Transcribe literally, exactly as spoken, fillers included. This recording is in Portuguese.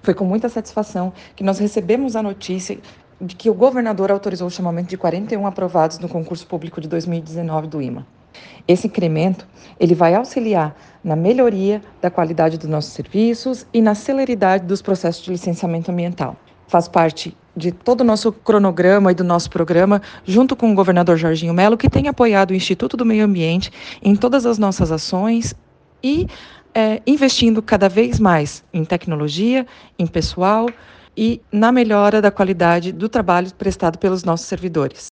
Foi com muita satisfação que nós recebemos a notícia de que o governador autorizou o chamamento de quarenta e um aprovados no concurso público de dois mil e dezenove do I M A. Esse incremento, ele vai auxiliar na melhoria da qualidade dos nossos serviços e na celeridade dos processos de licenciamento ambiental. Faz parte de todo o nosso cronograma e do nosso programa, junto com o governador Jorginho Mello, que tem apoiado o Instituto do Meio Ambiente em todas as nossas ações e é, investindo cada vez mais em tecnologia, em pessoal e na melhora da qualidade do trabalho prestado pelos nossos servidores.